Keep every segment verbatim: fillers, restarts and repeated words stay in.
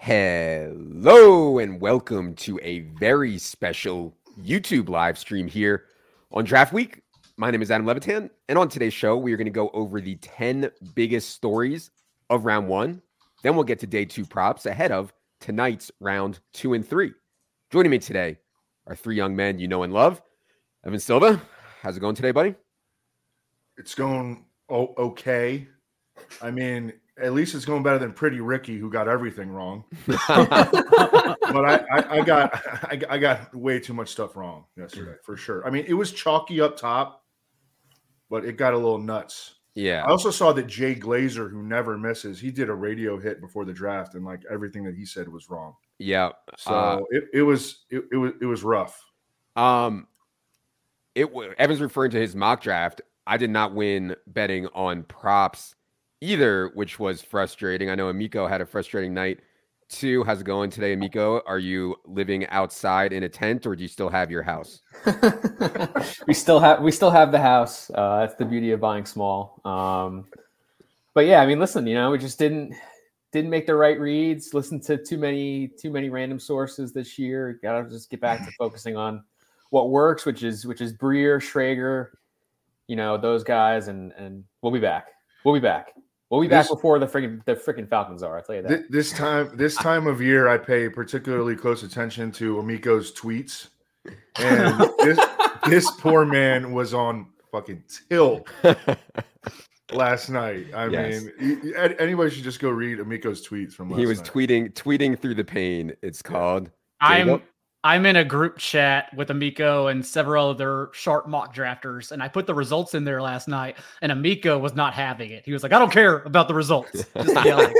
Hello and welcome to a very special YouTube live stream here on Draft Week. My name is Adam Levitan, and on today's show, we are going to go over the ten biggest stories of round one. Then we'll get to day two props ahead of tonight's round two and three. Joining me today are three young men you know and love. Evan Silva, how's it going today, buddy? It's going oh, okay. I mean, at least it's going better than Pretty Ricky, who got everything wrong. But I, I, I got I, I got way too much stuff wrong yesterday, for sure. I mean, it was chalky up top, but it got a little nuts. Yeah. I also saw that Jay Glazer, who never misses, he did a radio hit before the draft, and like everything that he said was wrong. Yeah. So uh, it, it was it, it was it was rough. Um, it Evan's referring to his mock draft. I did not win betting on props either, which was frustrating. I know Amico had a frustrating night too. How's it going today, Amico? Are you living outside in a tent, or do you still have your house? we still have we still have the house. Uh, that's the beauty of buying small. Um, but yeah, I mean, listen, you know, we just didn't didn't make the right reads. Listened to too many too many random sources this year. Got to just get back to focusing on what works, which is which is Breer, Schrager, you know, those guys, and and we'll be back. We'll be back. We'll be back this, before the freaking the freaking Falcons are. I'll tell you that. This time, this time of year, I pay particularly close attention to Amico's tweets, and this this poor man was on fucking tilt last night. I yes. mean, anybody should just go read Amico's tweets from last He was night. tweeting tweeting through the pain. It's called. I'm I'm in a group chat with Amico and several other sharp mock drafters, and I put the results in there last night, and Amico was not having it. He was like, I don't care about the results. Just yelling.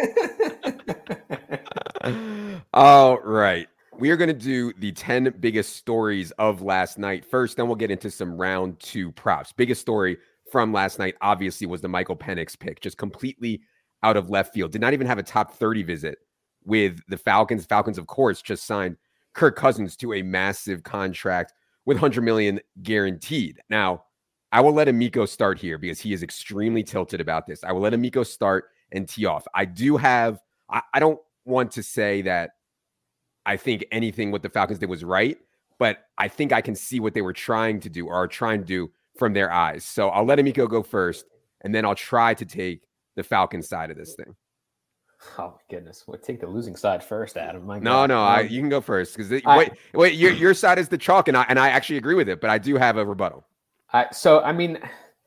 All right. We are going to do the ten biggest stories of last night first, then we'll get into some round two props. Biggest story from last night, obviously, was the Michael Penix pick, just completely out of left field. Did not even have a top thirty visit with the Falcons. Falcons, of course, just signed Kirk Cousins to a massive contract with one hundred million dollars guaranteed. Now, I will let Amico start here because he is extremely tilted about this. I will let Amico start and tee off. I do have, I, I don't want to say that I think anything what the Falcons did was right, but I think I can see what they were trying to do or are trying to do from their eyes. So I'll let Amico go first, and then I'll try to take the Falcons side of this thing. Oh my goodness! We'll take the losing side first, Adam. My no, God. no, um, I, you can go first because wait, wait, your your side is the chalk, and I and I actually agree with it, but I do have a rebuttal. I so I mean,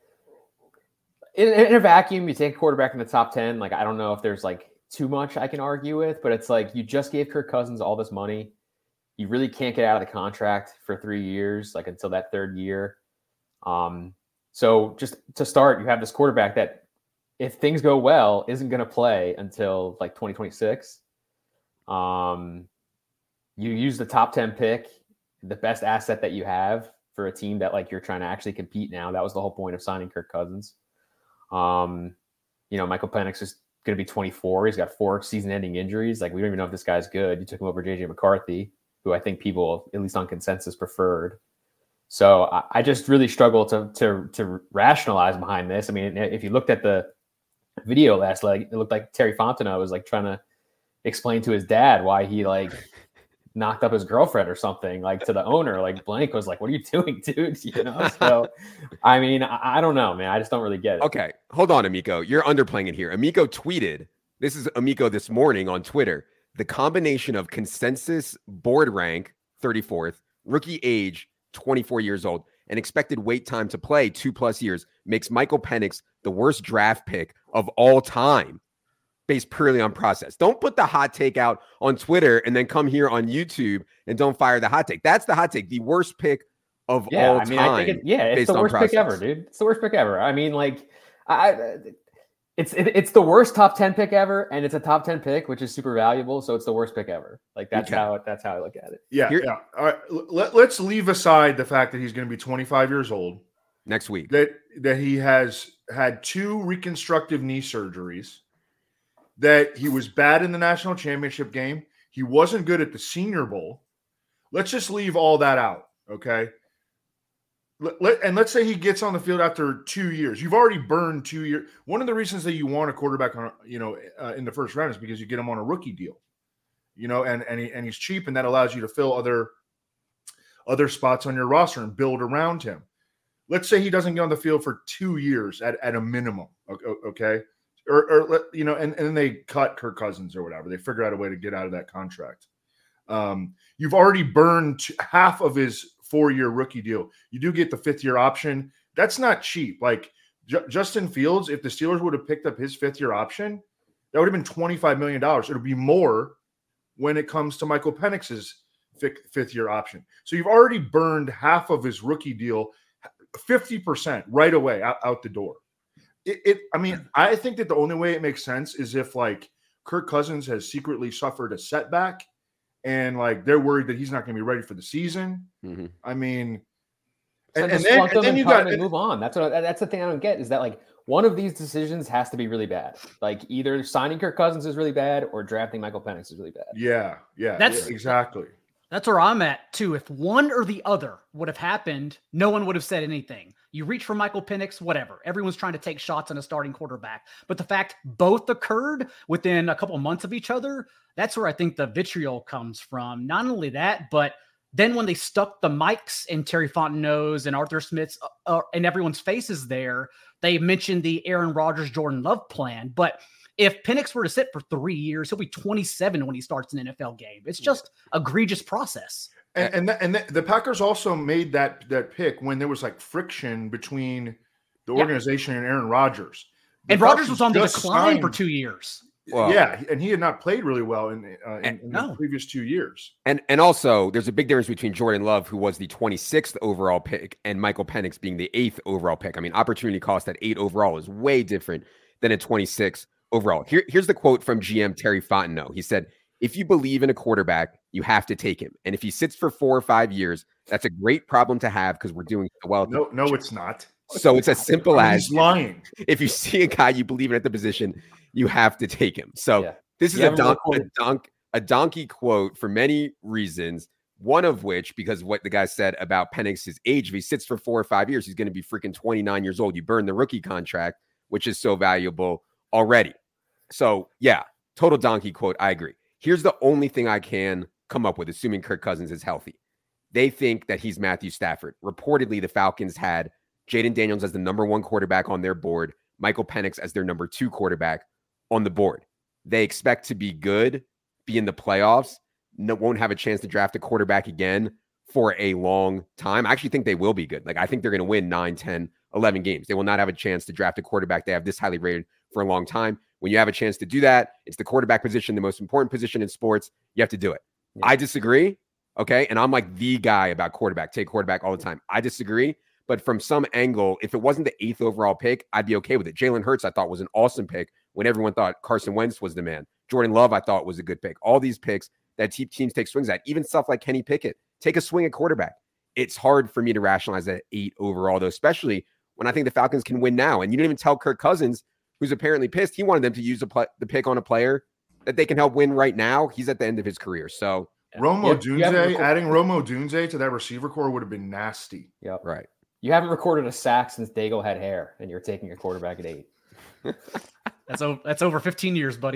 in, in a vacuum, you take a quarterback in the top ten. Like I don't know if there's like too much I can argue with, but it's like you just gave Kirk Cousins all this money, you really can't get out of the contract for three years, like until that third year. Um, so just to start, you have this quarterback that, if things go well, isn't going to play until like twenty twenty-six. Um, you use the top ten pick, the best asset that you have for a team that like you're trying to actually compete now. That was the whole point of signing Kirk Cousins. Um, you know, Michael Penix is going to be twenty-four. He's got four season-ending injuries. Like, we don't even know if this guy's good. You took him over J J McCarthy, who I think people, at least on consensus, preferred. So I, I just really struggle to to to rationalize behind this. I mean, if you looked at the video last leg, it looked like Terry Fontenot was like trying to explain to his dad why he like knocked up his girlfriend or something, like to the owner. Like Blank was like, "What are you doing, dude?" You know. So, I mean, I, I don't know, man. I just don't really get it. Okay, hold on, Amico. You're underplaying it here. Amico tweeted. This is Amico this morning on Twitter. The combination of consensus board rank thirty-fourth, rookie age twenty-four years old, and expected wait time to play two plus years makes Michael Penix the worst draft pick of all time based purely on process. Don't put the hot take out on Twitter and then come here on YouTube and don't fire the hot take. That's the hot take. The worst pick of yeah, all I mean, time. I think it, yeah, it's the worst pick ever, dude. It's the worst pick ever. I mean, like, I, it's it, it's the worst top ten pick ever, and it's a top ten pick, which is super valuable. So it's the worst pick ever. Like that's okay. how that's how I look at it. Yeah, Here, yeah. All right, let, let's leave aside the fact that he's going to be twenty-five years old next week. That that he has had two reconstructive knee surgeries. That he was bad in the national championship game. He wasn't good at the Senior Bowl. Let's just leave all that out, okay? Let, let, and let's say he gets on the field after two years. You've already burned two years. One of the reasons that you want a quarterback on, you know, uh, in the first round is because you get him on a rookie deal. you know, and and, he, and he's cheap, and that allows you to fill other other spots on your roster and build around him. Let's say he doesn't get on the field for two years at, at a minimum, okay? Or, or you know, and, and then they cut Kirk Cousins or whatever. They figure out a way to get out of that contract. Um, you've already burned half of his four-year rookie deal. You do get the fifth-year option. That's not cheap. Like J- Justin Fields, if the Steelers would have picked up his fifth-year option, that would have been twenty-five million dollars. It'll be more when it comes to Michael Penix's fifth-year option. So you've already burned half of his rookie deal, fifty percent right away out, out the door. It, it, I mean, I think that the only way it makes sense is if like Kirk Cousins has secretly suffered a setback and like they're worried that he's not going to be ready for the season. Mm-hmm. I mean, so and, and then, and then you got to move on. That's what that's the thing I don't get is that like one of these decisions has to be really bad. Like either signing Kirk Cousins is really bad or drafting Michael Penix is really bad. Yeah, yeah, that's yeah, exactly. That's where I'm at too. If one or the other would have happened, no one would have said anything. You reach for Michael Penix, whatever. Everyone's trying to take shots on a starting quarterback. But the fact both occurred within a couple of months of each other, that's where I think the vitriol comes from. Not only that, but then when they stuck the mics in Terry Fontenot's and Arthur Smith's uh, and everyone's faces there, they mentioned the Aaron Rodgers, Jordan Love plan. But if Penix were to sit for three years, he'll be twenty-seven when he starts an N F L game. It's just egregious process. And and, the, and the, the Packers also made that that pick when there was like friction between the organization yep. and Aaron Rodgers. The and Rodgers was on the decline signed, for two years. Well, yeah, and he had not played really well in, uh, in, in no. the previous two years. And and also, there's a big difference between Jordan Love, who was the twenty-sixth overall pick, and Michael Penix being the eighth overall pick. I mean, opportunity cost at eight overall is way different than at twenty-six overall. Here, here's the quote from G M Terry Fontenot. He said, "If you believe in a quarterback, you have to take him. And if he sits for four or five years, that's a great problem to have because we're doing so well." No, no, it's not. So it's as simple I mean, as he's lying. If you see a guy you believe in at the position, you have to take him. So yeah. this is a, don- a, don- a donkey quote for many reasons. One of which, because what the guy said about Penix's age, if he sits for four or five years, he's going to be freaking twenty-nine years old. You burn the rookie contract, which is so valuable already. So yeah, total donkey quote. I agree. Here's the only thing I can come up with, assuming Kirk Cousins is healthy. They think that he's Matthew Stafford. Reportedly, the Falcons had Jaden Daniels as the number one quarterback on their board, Michael Penix as their number two quarterback on the board. They expect to be good, be in the playoffs, no, won't have a chance to draft a quarterback again for a long time. I actually think they will be good. Like, I think they're going to win nine, ten, eleven games. They will not have a chance to draft a quarterback they have this highly rated for a long time. When you have a chance to do that, it's the quarterback position, the most important position in sports. You have to do it. Yeah. I disagree. Okay. And I'm like the guy about quarterback, take quarterback all the time. I disagree. But from some angle, if it wasn't the eighth overall pick, I'd be okay with it. Jalen Hurts, I thought, was an awesome pick when everyone thought Carson Wentz was the man. Jordan Love, I thought, was a good pick. All these picks that te- teams take swings at, even stuff like Kenny Pickett, take a swing at quarterback. It's hard for me to rationalize that eight overall, though, especially when I think the Falcons can win now. And you didn't even tell Kirk Cousins, who's apparently pissed. He wanted them to use the, pl- the pick on a player that they can help win right now. He's at the end of his career. So Romo Dunze, adding Romo Dunze to that receiver core would have been nasty. Yep. Right. You haven't recorded a sack since Daigle had hair, and you're taking a quarterback at eight. That's over, that's over fifteen years, buddy.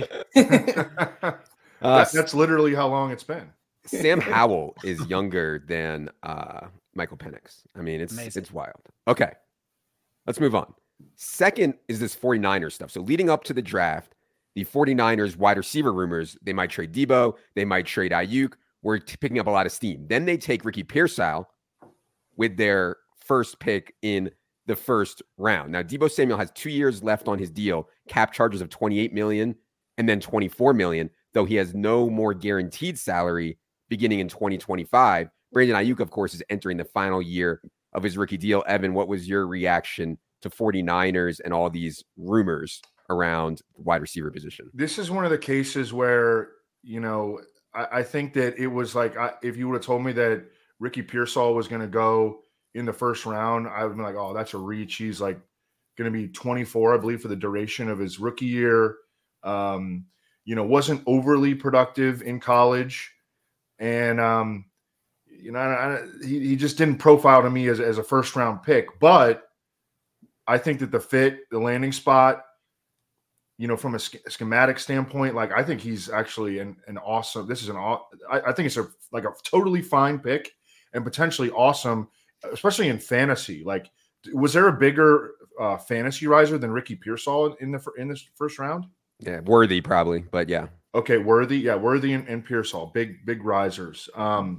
uh, that, that's literally how long it's been. Sam Howell is younger than uh, Michael Penix. I mean, it's Amazing. It's wild. Okay, let's move on. Second is this 49ers stuff. So leading up to the draft, the 49ers wide receiver rumors, they might trade Debo, they might trade Ayuk. We're t- picking up a lot of steam. Then they take Ricky Pearsall with their first pick in the first round. Now, Debo Samuel has two years left on his deal, cap charges of twenty-eight million dollars and then twenty-four million dollars, though he has no more guaranteed salary beginning in twenty twenty-five. Brandon Ayuk, of course, is entering the final year of his rookie deal. Evan, what was your reaction to 49ers and all these rumors around the wide receiver position? This is one of the cases where, you know, I, I think that it was like, I, if you would have told me that Ricky Pearsall was going to go in the first round, I would be like, oh, that's a reach. He's like going to be twenty-four, I believe, for the duration of his rookie year. Um, you know, wasn't overly productive in college. And, um, you know, I, I, he, he just didn't profile to me as, as a first round pick. But I think that the fit, the landing spot, you know, from a sch- schematic standpoint, like I think he's actually an, an awesome. This is an aw- I, I think it's a like a totally fine pick and potentially awesome, especially in fantasy. Like, was there a bigger uh, fantasy riser than Ricky Pearsall in the in this first round? Yeah, Worthy probably, but yeah. Okay, Worthy, yeah, Worthy and, and Pearsall, big big risers. Um,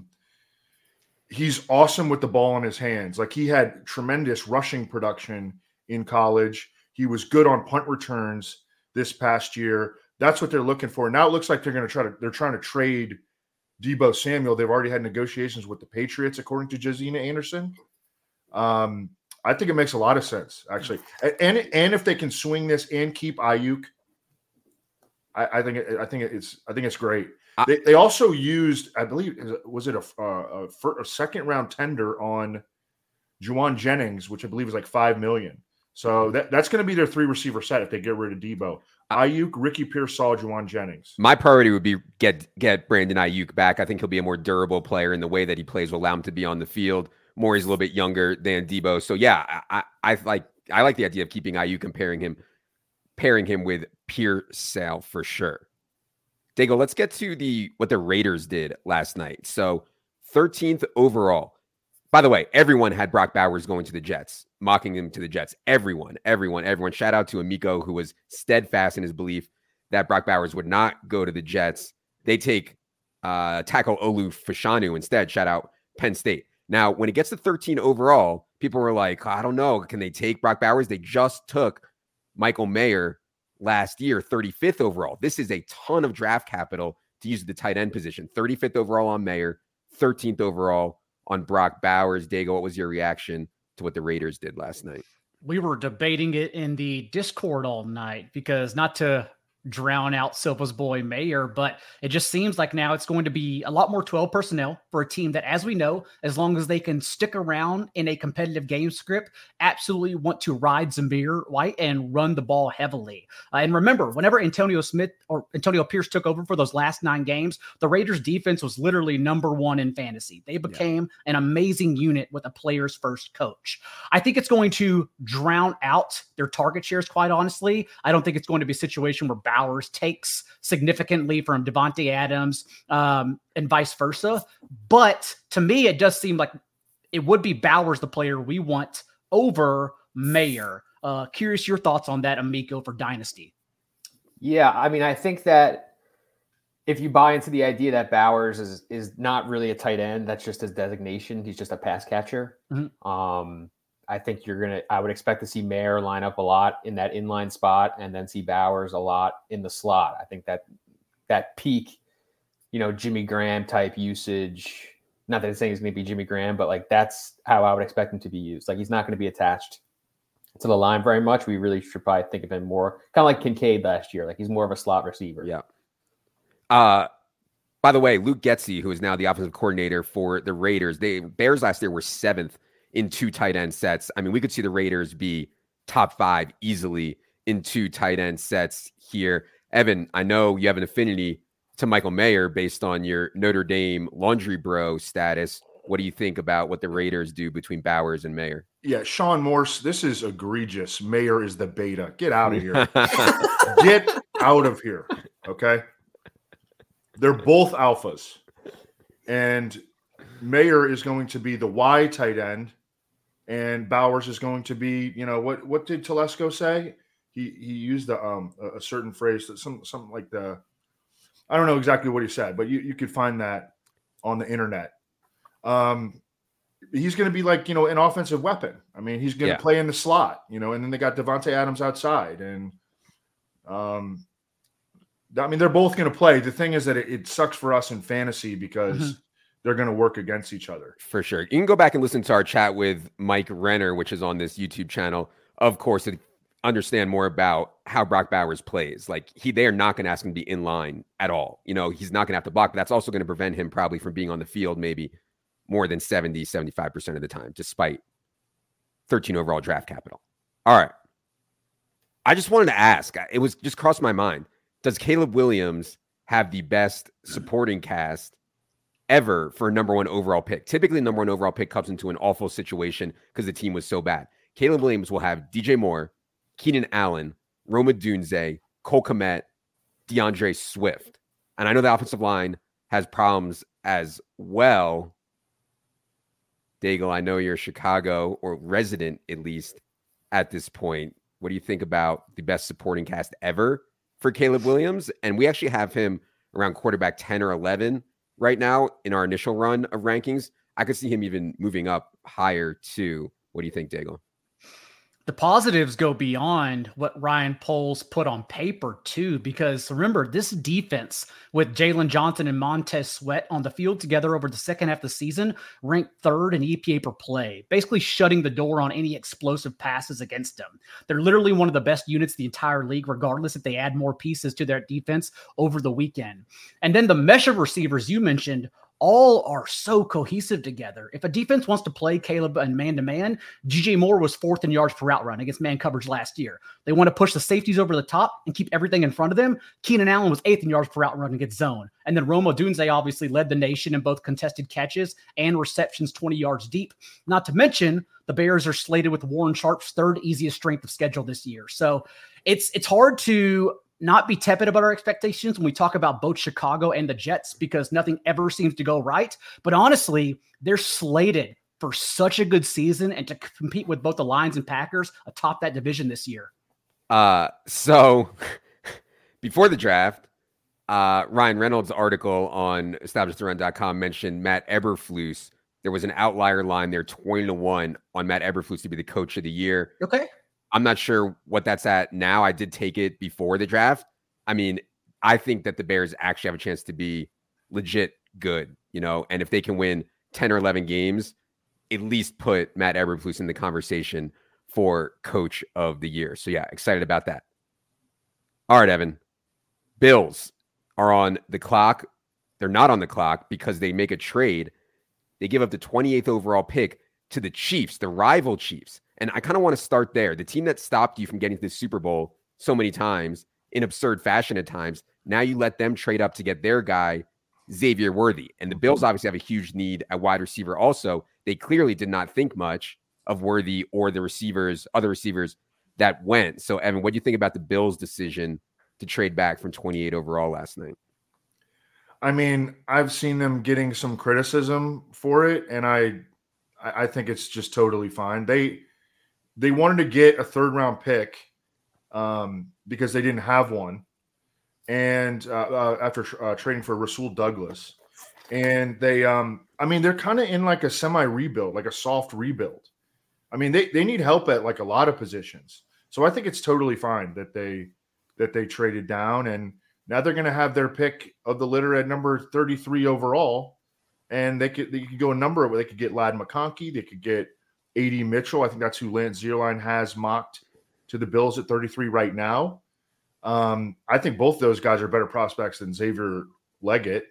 he's awesome with the ball in his hands. Like he had tremendous rushing production in college. He was good on punt returns this past year. That's what they're looking for. Now it looks like they're going to try to they're trying to trade Deebo Samuel. They've already had negotiations with the Patriots, according to Josina Anderson. Um, I think it makes a lot of sense, actually. And and if they can swing this and keep Ayuk, I, I think it, I think it's I think it's great. I, they they also used, I believe, was it a a, a second round tender on Juwan Jennings, which I believe is like five million. So that, that's going to be their three receiver set if they get rid of Deebo. Ayuk, Ricky Pearsall, Juwan Jennings. My priority would be get get Brandon Ayuk back. I think he'll be a more durable player, in the way that he plays will allow him to be on the field more. He's a little bit younger than Deebo. So yeah, I, I, I like I like the idea of keeping Ayuk and pairing him pairing him with Pearsall for sure. Dago, let's get to the what the Raiders did last night. So thirteenth overall. By the way, everyone had Brock Bowers going to the Jets, mocking him to the Jets. Everyone, everyone, everyone. Shout out to Amico, who was steadfast in his belief that Brock Bowers would not go to the Jets. They take uh, tackle Olu Fashanu instead. Shout out Penn State. Now, when it gets to thirteen overall, people were like, oh, I don't know. Can they take Brock Bowers? They just took Michael Mayer last year, thirty-fifth overall. This is a ton of draft capital to use the tight end position. thirty-fifth overall on Mayer, thirteenth overall on Brock Bowers. Dago, what was your reaction to what the Raiders did last night? We were debating it in the Discord all night because, not to drown out Silva's boy Mayer, but it just seems like now it's going to be a lot more twelve personnel for a team that, as we know, as long as they can stick around in a competitive game script, absolutely want to ride Zamir White and run the ball heavily. Uh, and remember, whenever Antonio Smith or Antonio Pierce took over for those last nine games, the Raiders defense was literally number one in fantasy. They became yeah. an amazing unit with a player's first coach. I think it's going to drown out their target shares, quite honestly. I don't think it's going to be a situation where Bowers takes significantly from Devontae Adams um, and vice versa. But to me, it does seem like it would be Bowers, the player we want, over Mayer. Uh, curious your thoughts on that, Amico, for Dynasty. Yeah, I mean, I think that if you buy into the idea that Bowers is is not really a tight end, that's just his designation. He's just a pass catcher. Mm-hmm. Um, I think you're going to, I would expect to see Mayer line up a lot in that inline spot and then see Bowers a lot in the slot. I think that that peak, you know, Jimmy Graham type usage, not that I'm saying he's going to be Jimmy Graham, but like that's how I would expect him to be used. Like he's not going to be attached to the line very much. We really should probably think of him more kind of like Kincaid last year. Like he's more of a slot receiver. Yeah. Uh, by the way, Luke Getsy, who is now the offensive coordinator for the Raiders, they Bears last year were seventh in two tight end sets. I mean, we could see the Raiders be top five easily in two tight end sets here. Evan, I know you have an affinity to Michael Mayer based on your Notre Dame laundry bro status. What do you think about what the Raiders do between Bowers and Mayer? Yeah, Sean Morse, this is egregious. Mayer is the beta. Get out of here. Get out of here. Okay. They're both alphas. And Mayer is going to be the Y tight end. And Bowers is going to be, you know, what what did Telesco say? He he used a, um, a certain phrase, that some something like the, I don't know exactly what he said, but you, you could find that on the internet. Um, he's going to be like, you know, an offensive weapon. I mean, he's going to yeah. play in the slot, you know, and then they got Devontae Adams outside. And, um, I mean, they're both going to play. The thing is that it, it sucks for us in fantasy because mm-hmm. they're going to work against each other. For sure. You can go back and listen to our chat with Mike Renner, which is on this YouTube channel, of course, to understand more about how Brock Bowers plays. Like he, they are not going to ask him to be in line at all. You know, he's not going to have to block, but that's also going to prevent him probably from being on the field maybe more than seventy, seventy-five percent of the time, despite thirteen overall draft capital. All right. I just wanted to ask, it was just crossed my mind. Does Caleb Williams have the best supporting cast ever for a number one overall pick? Typically, number one overall pick comes into an awful situation because the team was so bad. Caleb Williams will have D J Moore, Keenan Allen, Rome Odunze, Cole Kmet, DeAndre Swift. And I know the offensive line has problems as well. Daigle, I know you're a Chicago or resident, at least at this point. What do you think about the best supporting cast ever for Caleb Williams? And we actually have him around quarterback ten or eleven right now in our initial run of rankings. I could see him even moving up higher too. What do you think, Daigle? The positives go beyond what Ryan Poles put on paper too, because remember, this defense with Jalen Johnson and Montez Sweat on the field together over the second half of the season ranked third in E P A per play, basically shutting the door on any explosive passes against them. They're literally one of the best units in the entire league, regardless if they add more pieces to their defense over the weekend. And then the mesh of receivers you mentioned all are so cohesive together. If a defense wants to play Caleb and man-to-man, G J Moore was fourth in yards per route run against man coverage last year. They want to push the safeties over the top and keep everything in front of them. Keenan Allen was eighth in yards per route run against zone. And then Rome Odunze obviously led the nation in both contested catches and receptions twenty yards deep. Not to mention, the Bears are slated with Warren Sharp's third easiest strength of schedule this year. So it's it's hard to not be tepid about our expectations when we talk about both Chicago and the Jets, because nothing ever seems to go right. But honestly, they're slated for such a good season and to compete with both the Lions and Packers atop that division this year. Uh, so before the draft, uh, Ryan Reynolds' article on establish the run dot com mentioned Matt Eberflus. There was an outlier line there, twenty to one on Matt Eberflus to be the coach of the year. Okay. I'm not sure what that's at now. I did take it before the draft. I mean, I think that the Bears actually have a chance to be legit good, you know, and if they can win ten or eleven games, at least put Matt Eberflus in the conversation for coach of the year. So yeah, excited about that. All right, Evan. Bills are on the clock. They're not on the clock because they make a trade. They give up the twenty-eighth overall pick to the Chiefs, the rival Chiefs. And I kind of want to start there. The team that stopped you from getting to the Super Bowl so many times in absurd fashion at times, now you let them trade up to get their guy, Xavier Worthy. And the Bills obviously have a huge need at wide receiver also. They clearly did not think much of Worthy or the receivers, other receivers that went. So, Evan, what do you think about the Bills' decision to trade back from twenty-eight overall last night? I mean, I've seen them getting some criticism for it, and I I think it's just totally fine. They They wanted to get a third round pick um, because they didn't have one. And uh, uh, after uh, trading for Rasul Douglas, and they, um, I mean, they're kind of in like a semi rebuild, like a soft rebuild. I mean, they, they need help at like a lot of positions. So I think it's totally fine that they, that they traded down, and now they're going to have their pick of the litter at number thirty-three overall. And they could, they could go a number of, they could get Ladd McConkey. They could get A D Mitchell. I think that's who Lance Zierlein has mocked to the Bills at thirty-three right now. Um, I think both those guys are better prospects than Xavier Leggett.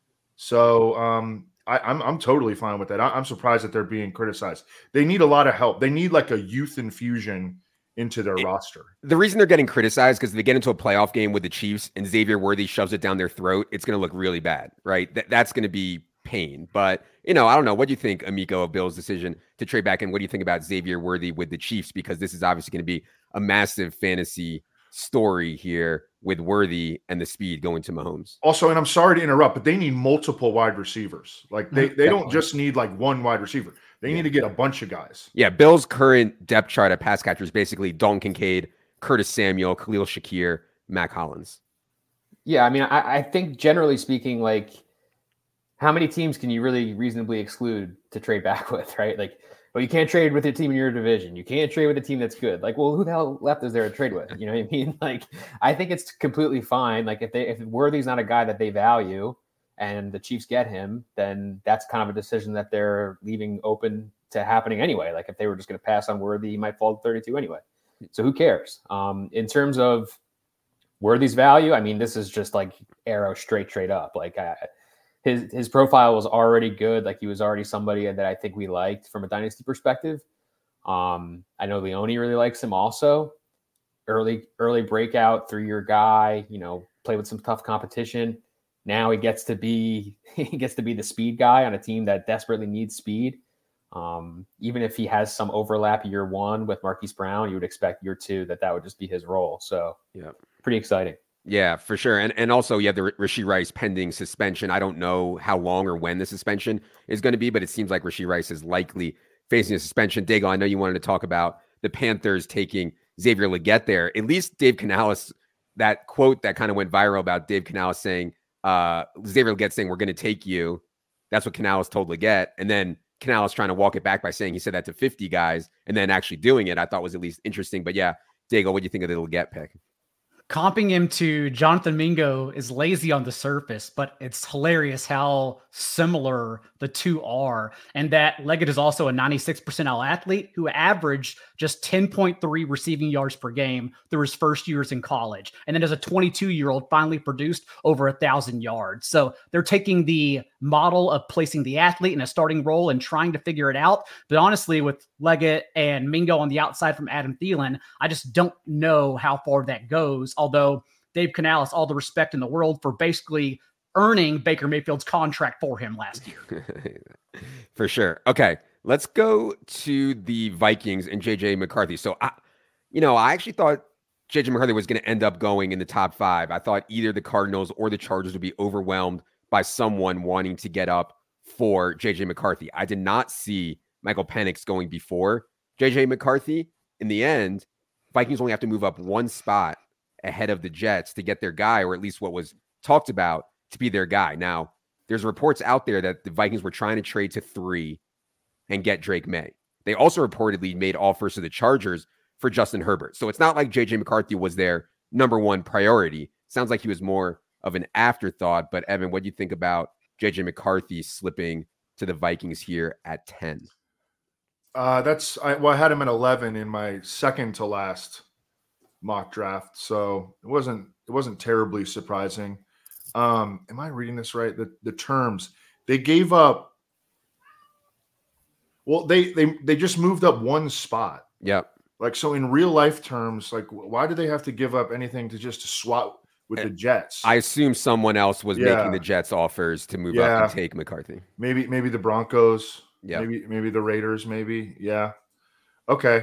So um, I, I'm I'm totally fine with that. I, I'm surprised that they're being criticized. They need a lot of help. They need like a youth infusion into their it, roster. The reason they're getting criticized because they get into a playoff game with the Chiefs and Xavier Worthy shoves it down their throat. It's going to look really bad, right? Th- that's going to be pain. But, you know, I don't know. What do you think, Amico, of Bill's decision to trade back? And what do you think about Xavier Worthy with the Chiefs? Because this is obviously going to be a massive fantasy story here with Worthy and the speed going to Mahomes. Also, and I'm sorry to interrupt, but they need multiple wide receivers. Like they, they don't just need like one wide receiver. They need yeah. to get a bunch of guys. Yeah, Bill's current depth chart at pass catcher is basically Dalton Kincaid, Curtis Samuel, Khalil Shakir, Mac Hollins. Yeah, I mean, I, I think generally speaking, like, how many teams can you really reasonably exclude to trade back with, right? Like, well, you can't trade with your team in your division. You can't trade with a team that's good. Like, well, who the hell left is there to trade with? You know what I mean? Like, I think it's completely fine. Like, if they if Worthy's not a guy that they value and the Chiefs get him, then that's kind of a decision that they're leaving open to happening anyway. Like, if they were just going to pass on Worthy, he might fall to thirty-two anyway. So who cares? Um, in terms of Worthy's value, I mean, this is just like arrow straight, straight up. Like, I, His his profile was already good. Like, he was already somebody that I think we liked from a dynasty perspective. Um, I know Leone really likes him also. Early early breakout, three-year guy, you know, play with some tough competition. Now he gets to be he gets to be the speed guy on a team that desperately needs speed. Um, even if he has some overlap year one with Marquise Brown, you would expect year two that that would just be his role. So yeah, pretty exciting. Yeah, for sure. And and also, you have the Rashee Rice pending suspension. I don't know how long or when the suspension is going to be, but it seems like Rashee Rice is likely facing a suspension. Daigle, I know you wanted to talk about the Panthers taking Xavier Legette there. At least Dave Canales, that quote that kind of went viral about Dave Canales saying, uh, Xavier Legette saying, we're going to take you. That's what Canales told Legette. And then Canales trying to walk it back by saying he said that to fifty guys and then actually doing it, I thought was at least interesting. But yeah, Daigle, what do you think of the Legette pick? Comping him to Jonathan Mingo is lazy on the surface, but it's hilarious how similar the two are. And that Legette is also a ninety-six percentile athlete who averaged just ten point three receiving yards per game through his first years in college. And then as a twenty-two-year-old, finally produced over a thousand yards. So they're taking the model of placing the athlete in a starting role and trying to figure it out. But honestly, with Legette and Mingo on the outside from Adam Thielen, I just don't know how far that goes. Although Dave Canales, all the respect in the world for basically earning Baker Mayfield's contract for him last year. For sure. Okay, let's go to the Vikings and J J McCarthy. So, I, you know, I actually thought J J McCarthy was going to end up going in the top five. I thought either the Cardinals or the Chargers would be overwhelmed by someone wanting to get up for J J McCarthy. I did not see Michael Penix going before J J McCarthy. In the end, Vikings only have to move up one spot ahead of the Jets to get their guy, or at least what was talked about to be their guy. Now, there's reports out there that the Vikings were trying to trade to three and get Drake May. They also reportedly made offers to the Chargers for Justin Herbert. So it's not like J J McCarthy was their number one priority. Sounds like he was more of an afterthought. But Evan, what do you think about J J McCarthy slipping to the Vikings here at ten? Uh, that's I, well, I had him at eleven in my second to last mock draft, so it wasn't it wasn't terribly surprising. Um, am I reading this right? The the terms they gave up. Well, they they they just moved up one spot. Yep. Like, so in real life terms, like, why do they have to give up anything to just to swap with the Jets? I assume someone else was Yeah. making the Jets offers to move Yeah. up and take McCarthy. Maybe maybe the Broncos. Yeah. Maybe maybe the Raiders. Maybe yeah. Okay.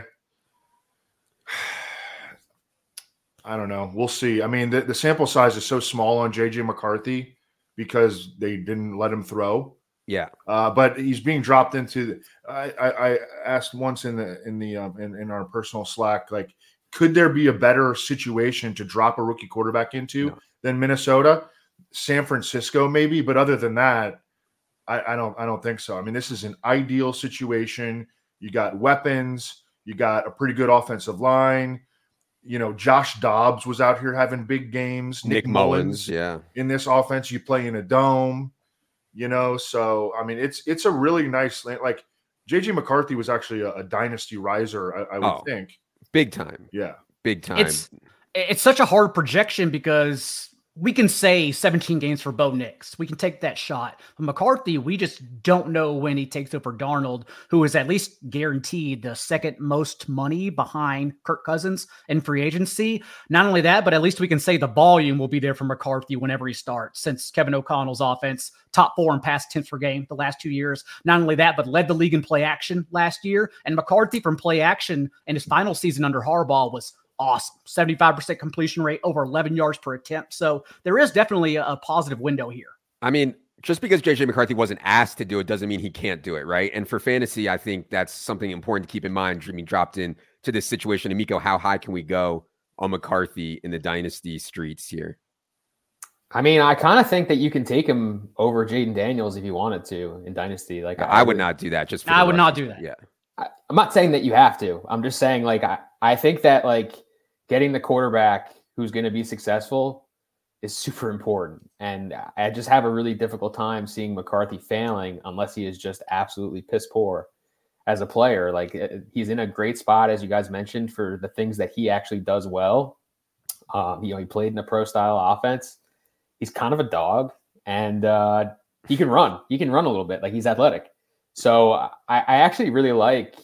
I don't know. We'll see. I mean, the, the sample size is so small on J J McCarthy because they didn't let him throw. Yeah. Uh, but he's being dropped into. The, I, I I asked once in the in the um, in, in our personal Slack, like, could there be a better situation to drop a rookie quarterback into No. than Minnesota? San Francisco, maybe, but other than that, I, I don't I don't think so. I mean, this is an ideal situation. You got weapons. You got a pretty good offensive line. You know, Josh Dobbs was out here having big games. Nick, Nick, Mullins, Mullins, yeah. in this offense, you play in a dome. You know, so I mean, it's it's a really nice, like, J J McCarthy was actually a, a dynasty riser, I, I would Oh. think. Big time. Yeah, Big time. It's it's such a hard projection because we can say seventeen games for Bo Nix. We can take that shot. But McCarthy, we just don't know when he takes over Darnold, who is at least guaranteed the second most money behind Kirk Cousins in free agency. Not only that, but at least we can say the volume will be there for McCarthy whenever he starts, since Kevin O'Connell's offense, top four in pass attempts per game the last two years. Not only that, but led the league in play action last year. And McCarthy from play action in his final season under Harbaugh was awesome. seventy-five percent completion rate, over eleven yards per attempt. So there is definitely a, a positive window here. I mean, just because J J McCarthy wasn't asked to do it doesn't mean he can't do it, right? And for fantasy, I think that's something important to keep in mind. I mean, dropped in to this situation. And Miko, how high can we go on McCarthy in the dynasty streets here? I mean, I kind of think that you can take him over Jaden Daniels if you wanted to in dynasty. Like, I, I would not do that. Just for I the would record. not do that. Yeah. I, I'm not saying that you have to. I'm just saying, like, I, I think that, like, getting the quarterback who's going to be successful is super important. And I just have a really difficult time seeing McCarthy failing unless he is just absolutely piss poor as a player. Like, he's in a great spot, as you guys mentioned, for the things that he actually does well. Um, you know, he played in a pro style offense. He's kind of a dog, and uh, he can run. He can run a little bit. Like, he's athletic. So I, I actually really like,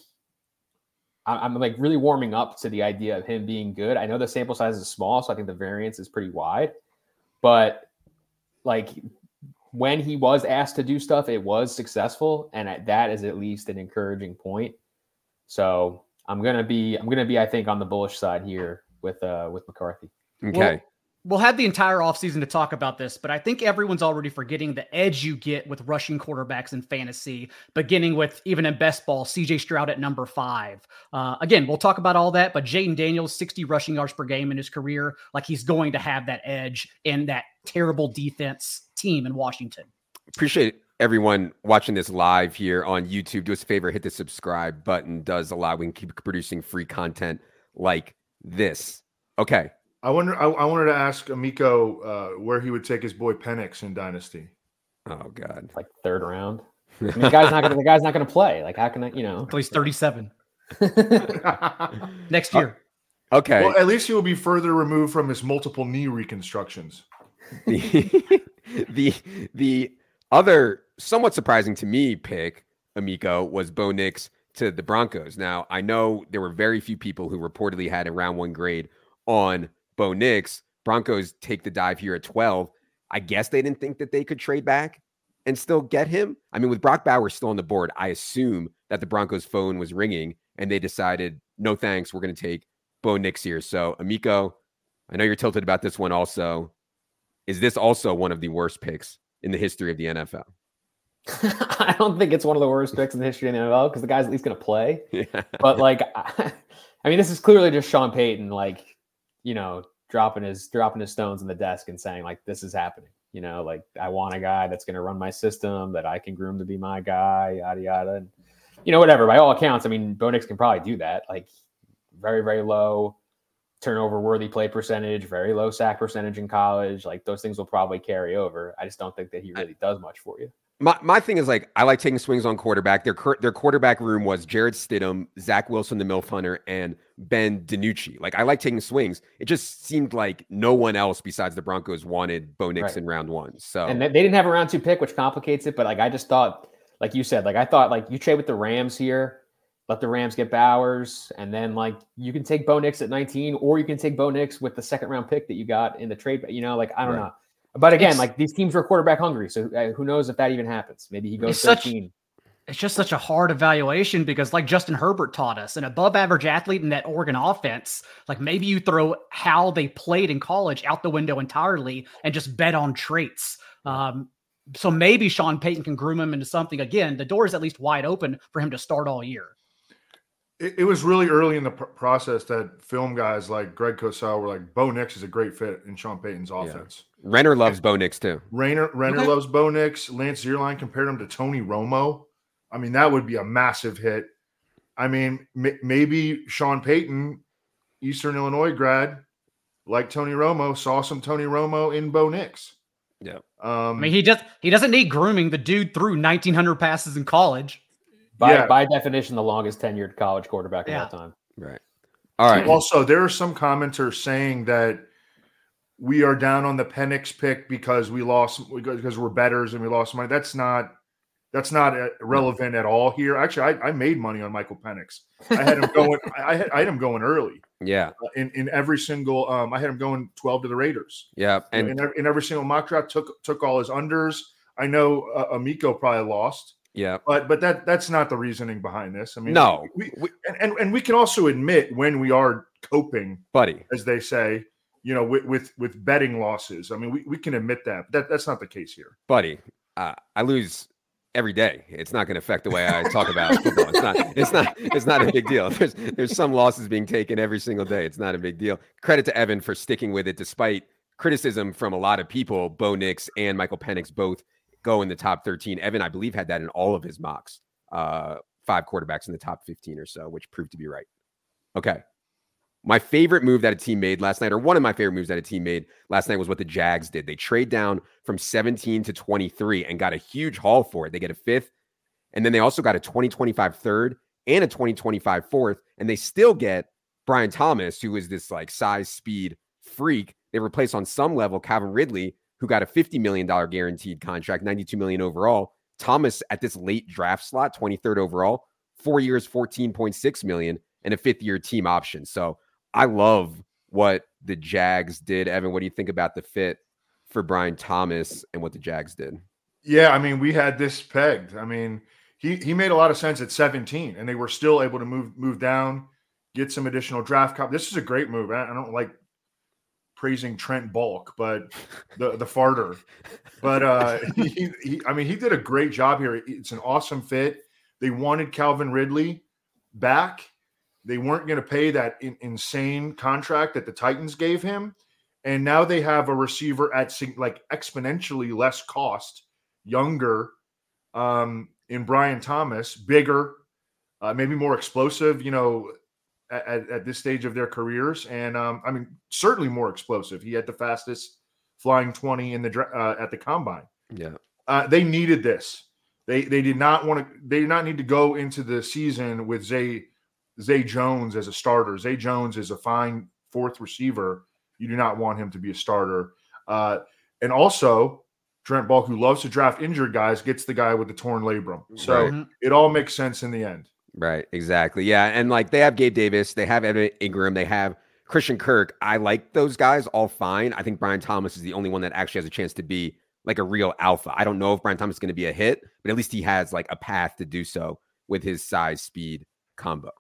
I'm like really warming up to the idea of him being good. I know the sample size is small, so I think the variance is pretty wide, but like when he was asked to do stuff, it was successful, and that is at least an encouraging point. So I'm gonna be, I'm gonna be, I think, on the bullish side here with uh with McCarthy. Okay. Well, we'll have the entire offseason to talk about this, but I think everyone's already forgetting the edge you get with rushing quarterbacks in fantasy, beginning with, even in best ball, C J Stroud at number five. Uh, again, we'll talk about all that, but Jayden Daniels, sixty rushing yards per game in his career, like he's going to have that edge in that terrible defense team in Washington. Appreciate everyone watching this live here on YouTube. Do us a favor, hit the subscribe button. Does allow we can keep producing free content like this. Okay. I wonder. I, I wanted to ask Amico uh, where he would take his boy Penix in Dynasty. Oh God, Like third round. I mean, the guy's not gonna. The guy's not gonna play. Like, how can I? You know, Until he's thirty-seven next year. okay. Well, at least he will be further removed from his multiple knee reconstructions. the, the the other somewhat surprising to me pick, Amico, was Bo Nix to the Broncos. Now, I know there were very few people who reportedly had a round one grade on Bo Nix. Broncos take the dive here at twelve. I guess they didn't think that they could trade back and still get him. I mean, with Brock Bowers still on the board, I assume that the Broncos phone was ringing and they decided, no thanks, we're going to take Bo Nix here. So, Amico, I know you're tilted about this one also. Is this also one of the worst picks in the history of the N F L? I don't think it's one of the worst picks in the history of the N F L because the guy's at least going to play. Yeah. But like, I, I mean, this is clearly just Sean Payton, like, you know, dropping his dropping his stones in the desk and saying like, this is happening. You know, like, I want a guy that's going to run my system that I can groom to be my guy, yada yada. And, you know, whatever. By all accounts, I mean, Bo Nix can probably do that. Like, very very low turnover worthy play percentage, very low sack percentage in college. Like, those things will probably carry over. I just don't think that he really does much for you. My my thing is, like, I like taking swings on quarterback. Their their quarterback room was Jarrett Stidham, Zach Wilson, the MILF Hunter, and Ben DiNucci. Like, I like taking swings. It just seemed like no one else besides the Broncos wanted Bo Nix Right. in round one. So And they, they didn't have a round two pick, which complicates it. But like, I just thought, like you said, like I thought, like you trade with the Rams here, let the Rams get Bowers, and then like you can take Bo Nix at nineteen, or you can take Bo Nix with the second round pick that you got in the trade. You know, like I don't Right. know. But again, It's- like these teams were quarterback hungry, so uh, who knows if that even happens? Maybe he goes It's such- thirteen. It's just such a hard evaluation because, like Justin Herbert taught us, an above average athlete in that Oregon offense, like maybe you throw how they played in college out the window entirely and just bet on traits. Um, so maybe Sean Payton can groom him into something. Again, the door is at least wide open for him to start all year. It, it was really early in the pr- process that film guys like Greg Cosell were like, Bo Nix is a great fit in Sean Payton's offense. Renner loves Bo Nix too. Rainer, Renner Okay. loves Bo Nix. Lance Zierlein compared him to Tony Romo. I mean, that would be a massive hit. I mean, m- maybe Sean Payton, Eastern Illinois grad, like Tony Romo, saw some Tony Romo in Bo Nix. Yeah. Um, I mean, he just he doesn't need grooming. The dude threw nineteen hundred passes in college. By yeah. by definition, the longest tenured college quarterback of Yeah. all time. Right. All right. Also, there are some commenters saying that we are down on the Penix pick because we lost because we're betters and we lost money. That's not that's not uh, relevant at all here. Actually, I, I made money on Michael Penix. I had him going. I had, I had him going early Yeah. uh, in in every single. Um, I had him going twelve to the Raiders. Yeah. And And in, every, in every single mock draft, took took all his unders. I know uh, Amico probably lost, yeah. but but that that's not the reasoning behind this. I mean, No. we, We- and, and and we can also admit when we are coping, buddy. as they say, you know, with with, with betting losses. I mean, we, we can admit that, but that, that's not the case here. Buddy, uh, I lose every day. It's not going to affect the way I talk about football. It's not. It's not. It's not a big deal. There's there's some losses being taken every single day. It's not a big deal. Credit to Evan for sticking with it despite criticism from a lot of people. Bo Nix and Michael Penix both go in the top thirteen. Evan, I believe, had that in all of his mocks. Uh, five quarterbacks in the top fifteen or so, which proved to be right. Okay. My favorite move that a team made last night, or one of my favorite moves that a team made last night, was what the Jags did. They trade down from seventeen to twenty-three and got a huge haul for it. They get a fifth, and then they also got a twenty twenty-five third and a twenty twenty-five fourth, and they still get Brian Thomas, who is this like size speed freak. They replace on some level Calvin Ridley, who got a fifty million dollars guaranteed contract, ninety-two million dollars overall. Thomas at this late draft slot, twenty-third overall, four years, fourteen point six million dollars, and a fifth year team option. So I love what the Jags did. Evan, what do you think about the fit for Brian Thomas and what the Jags did? Yeah, I mean, we had this pegged. I mean, he he made a lot of sense at seventeen, and they were still able to move move down, get some additional draft cop. This is a great move. I, I don't like praising Trent Bulk, but the the farter. But uh, he, he, I mean, he did a great job here. It's an awesome fit. They wanted Calvin Ridley back. They weren't going to pay that in, insane contract that the Titans gave him, and now they have a receiver at like exponentially less cost, younger, um, in Brian Thomas, bigger, uh, maybe more explosive. You know, at, at this stage of their careers, and um, I mean, certainly more explosive. He had the fastest flying twenty in the uh, at the combine. Yeah, uh, they needed this. They they did not want to. They did not need to go into the season with Zay Zay Jones as a starter. Zay Jones is a fine fourth receiver. You do not want him to be a starter. Uh, and also, Trent Bulk, who loves to draft injured guys, gets the guy with the torn labrum. So right. It all makes sense in the end. Right, exactly. Yeah, and like they have Gabe Davis, they have Evan Ingram, they have Christian Kirk. I like those guys all fine. I think Brian Thomas is the only one that actually has a chance to be like a real alpha. I don't know if Brian Thomas is going to be a hit, but at least he has like a path to do so with his size speed combo.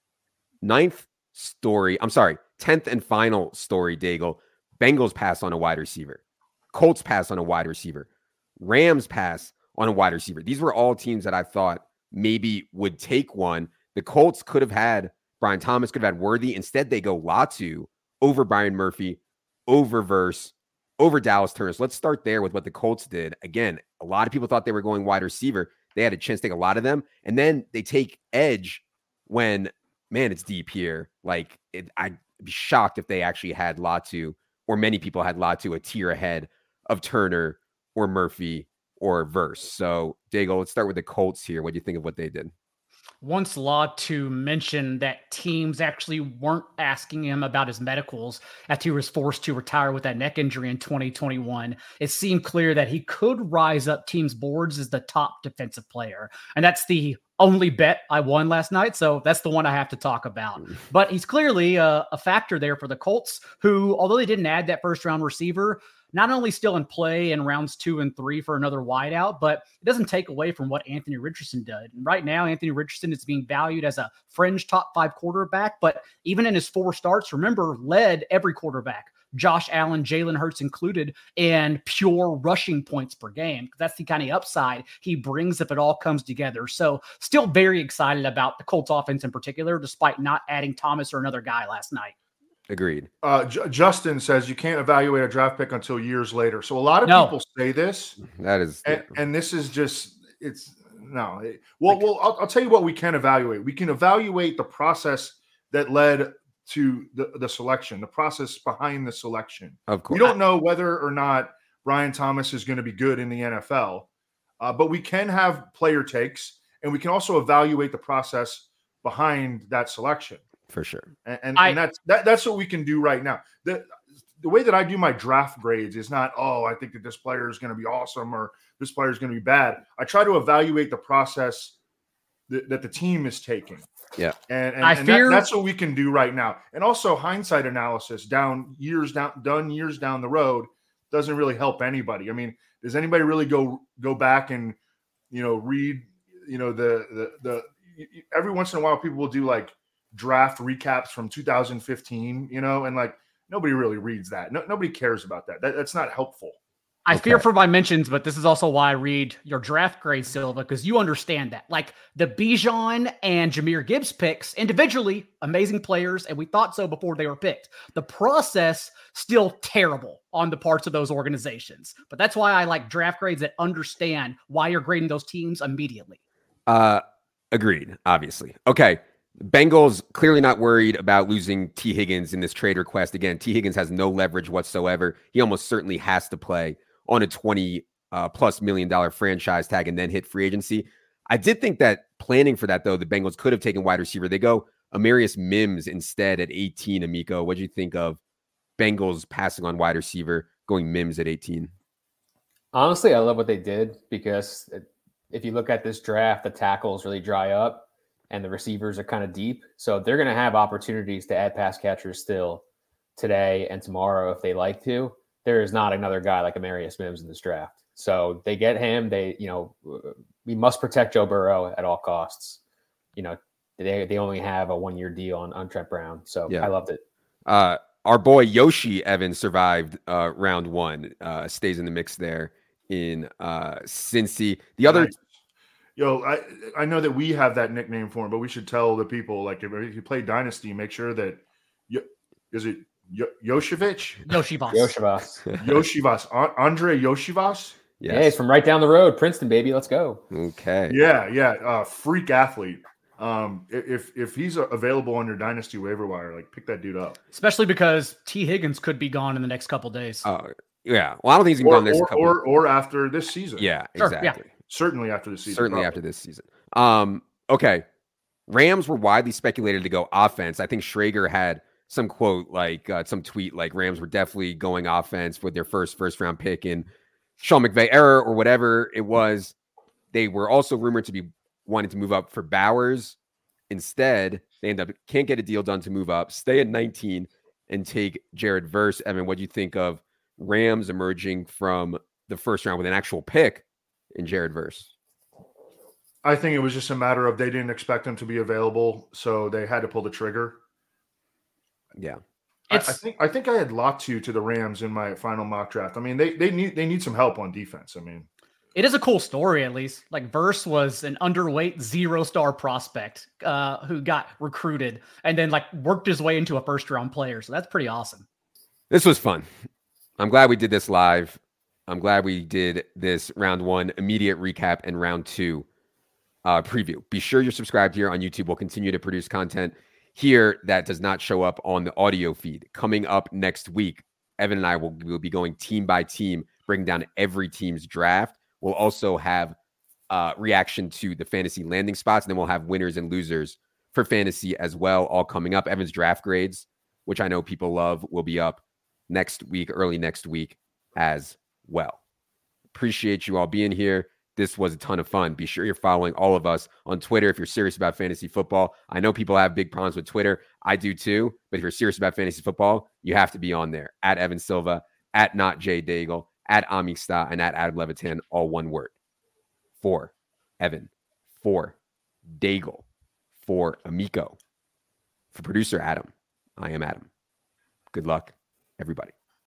Ninth story, I'm sorry, tenth and final story, Daigle. Bengals pass on a wide receiver. Colts pass on a wide receiver. Rams pass on a wide receiver. These were all teams that I thought maybe would take one. The Colts could have had Brian Thomas, could have had Worthy. Instead, they go Latu over Byron Murphy, over Verse, over Dallas Turner. So let's start there with what the Colts did. Again, a lot of people thought they were going wide receiver. They had a chance to take a lot of them. And then they take edge when, man, it's deep here. Like, it, I'd be shocked if they actually had Latu, or many people had Latu a tier ahead of Turner or Murphy or Verse. So, Daigle, let's start with the Colts here. What do you think of what they did? Once Latu mentioned that teams actually weren't asking him about his medicals after he was forced to retire with that neck injury in twenty twenty-one, it seemed clear that he could rise up teams' boards as the top defensive player. And that's the only bet I won last night, so that's the one I have to talk about. But he's clearly a, a factor there for the Colts, who, although they didn't add that first-round receiver, not only still in play in rounds two and three for another wideout, but it doesn't take away from what Anthony Richardson did. And right now, Anthony Richardson is being valued as a fringe top five quarterback, but even in his four starts, remember, led every quarterback, Josh Allen, Jalen Hurts included, and pure rushing points per game. That's the kind of upside he brings if it all comes together. So still very excited about the Colts offense in particular, despite not adding Thomas or another guy last night. Agreed. Uh, J- Justin says you can't evaluate a draft pick until years later. So a lot of No. people say this. That is, and, and this is just, it's no. It, well, well, I'll, I'll tell you what we can evaluate. We can evaluate the process that led to the, the selection, the process behind the selection. of course. We don't know whether or not Brian Thomas is going to be good in the N F L, uh, but we can have player takes, and we can also evaluate the process behind that selection. For sure. And, and, I, and that's that, that's what we can do right now. The the way that I do my draft grades is not, oh, I think that this player is going to be awesome or this player is going to be bad. I try to evaluate the process that, that the team is taking. Yeah. And, and, I and fear that, that's what we can do right now. And also hindsight analysis down years down done years down the road doesn't really help anybody. I mean, does anybody really go go back and, you know, read, you know, the the the every once in a while people will do like draft recaps from two thousand fifteen, you know, and like nobody really reads that. No, nobody cares about that. that. That's not helpful. I Okay. fear for my mentions, but this is also why I read your draft grade, Silva, because you understand that. Like the Bijan and Jahmyr Gibbs picks, individually, amazing players, and we thought so before they were picked. The process, still terrible on the parts of those organizations. But that's why I like draft grades that understand why you're grading those teams immediately. Uh, agreed, obviously. Okay. Bengals clearly not worried about losing T. Higgins in this trade request. Again, T. Higgins has no leverage whatsoever. He almost certainly has to play on a twenty uh, plus million dollar franchise tag and then hit free agency. I did think that planning for that, though, the Bengals could have taken wide receiver. They go Amarius Mims instead at eighteen, Amico. What do you think of Bengals passing on wide receiver, going Mims at eighteen? Honestly, I love what they did because if you look at this draft, the tackles really dry up and the receivers are kind of deep. So they're going to have opportunities to add pass catchers still today and tomorrow if they like to. there is not another guy like Amarius Mims in this draft. So they get him. They, you know, we must protect Joe Burrow at all costs. You know, they they only have a one year deal on, on Trent Brown. So Yeah. I loved it. Uh, our boy Yoshi Evans survived uh, round one. Uh, stays in the mix there in uh, Cincy. The other, Nice. Yo, I I know that we have that nickname for him, but we should tell the people, like, if, if you play Dynasty, make sure that Yo, is it Yo, Yoshevich? Yoshivas. Yoshivas. Yoshivas. An- Andre Yoshivas? Yeah, he's from right down the road, Princeton, baby. Let's go. Okay. Yeah, yeah. Uh, freak athlete. Um, i- if if he's available on your Dynasty waiver wire, like, pick that dude up. Especially because T. Higgins could be gone in the next couple days. Oh, yeah. Well, I don't think he's going Or, to go next or, couple. or, or after this season. yeah, Sure, exactly. yeah. Certainly after this season. Certainly probably. after this season. Um, okay. Rams were widely speculated to go offense. I think Schrager had some quote, like uh, some tweet, like Rams were definitely going offense with their first first round pick in Sean McVay era or whatever it was. They were also rumored to be wanting to move up for Bowers. Instead, they end up can't get a deal done to move up, stay at nineteen, and take Jared Verse. Evan, what do you think of Rams emerging from the first round with an actual pick in Jared Verse? I think it was just a matter of they didn't expect him to be available, so they had to pull the trigger. Yeah. I, I It's- think I think I had Latu to the Rams in my final mock draft. I mean, they they need they need some help on defense. I mean, It is a cool story, at least. Like Verse was an underweight zero-star prospect uh, who got recruited and then like worked his way into a first-round player. So that's pretty awesome. This was fun. I'm glad we did this live. I'm glad we did this round one immediate recap and round two uh, preview. Be sure you're subscribed here on YouTube. We'll continue to produce content here that does not show up on the audio feed. Coming up next week, Evan and I will, will be going team by team, breaking down every team's draft. We'll also have uh, reaction to the fantasy landing spots, and then we'll have winners and losers for fantasy as well, all coming up. Evan's draft grades, which I know people love, will be up next week, early next week as well. Appreciate you all being here. This was a ton of fun. Be sure you're following all of us on Twitter if you're serious about fantasy football. I know people have big problems with Twitter. I do too. But if you're serious about fantasy football, you have to be on there. At Evan Silva, at Not Jay Daigle, at Amistad, and at Adam Levitan, all one word. For Evan, for Daigle, for Amico, for producer Adam, I am Adam. Good luck, everybody.